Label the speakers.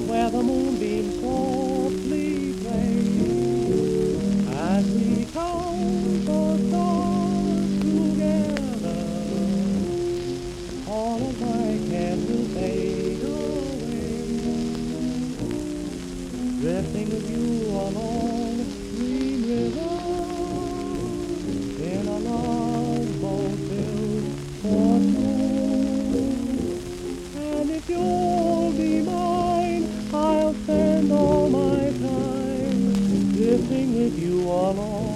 Speaker 1: out where the moonbeams softly play, as we count the stars together, all of my cares will fade away, drifting with you along the green river, in a love boat built for two. And if you'll be mine, I'll spend all my time drifting with you along